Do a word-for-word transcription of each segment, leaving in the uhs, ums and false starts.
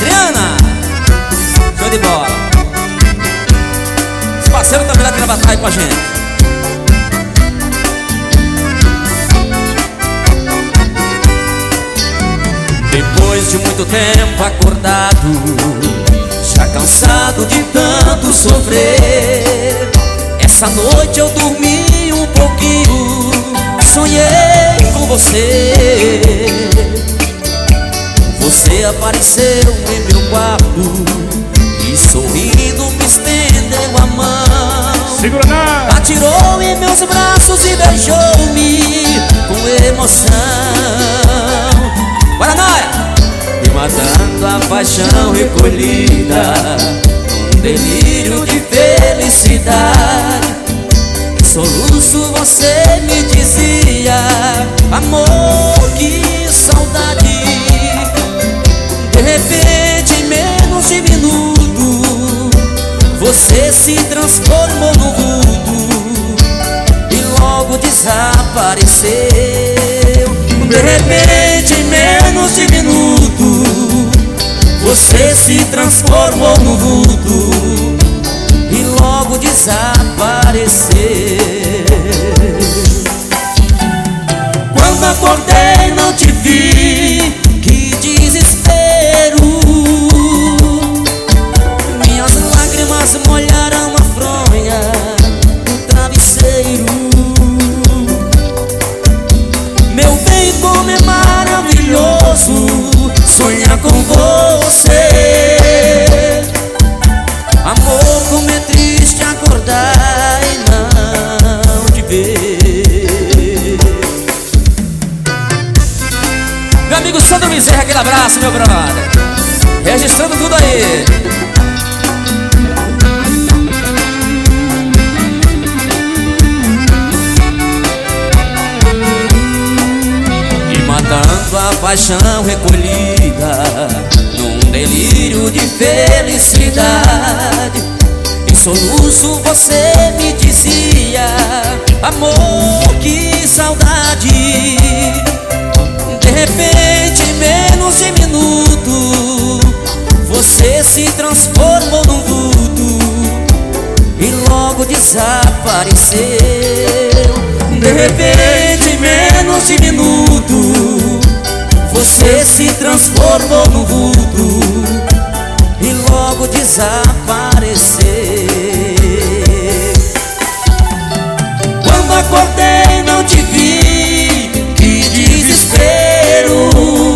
Adriana, show de bola. Os parceiros também aqui na batalha com a gente. Depois de muito tempo acordado, já cansado de tanto sofrer, essa noite eu dormi um pouquinho, sonhei com você. Você apareceu em meu quarto e sorrindo me estendeu a mão. Segura na... Atirou em meus braços e beijou-me com emoção. Bora, Noia! E matando a paixão recolhida, um delírio de felicidade, em soluço você me dizia: amor, que saudade. De repente, em menos de minuto, você se transformou no vulto e logo desapareceu. De repente, em menos de minuto, você se transformou no vulto e logo desapareceu. Quando acordei não te vi, que desespero. Minhas lágrimas molharam a fronha do travesseiro. Meu bem, como é maravilhoso sonhar com você. Amor, como é triste acordar e não te ver. Meu amigo Sandro Bezerra, aquele abraço, meu brother. Registrando tudo aí. Matando a paixão recolhida, num delírio de felicidade, em soluço você me dizia: amor, que saudade. De repente, em menos de minuto, você se transformou num vulto e logo desapareceu. De repente, em menos de minuto, você se transformou no vulto e logo desapareceu. Quando acordei não te vi, que desespero.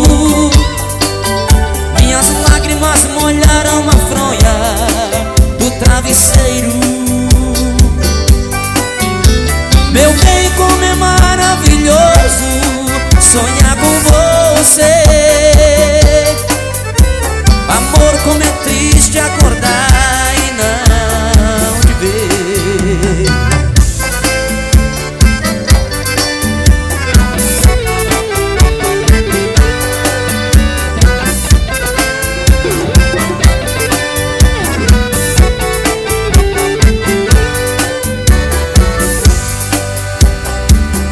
Minhas lágrimas molharam a fronha do travesseiro. Meu bem, como é maravilhoso sonhar com você. Amor, como é triste acordar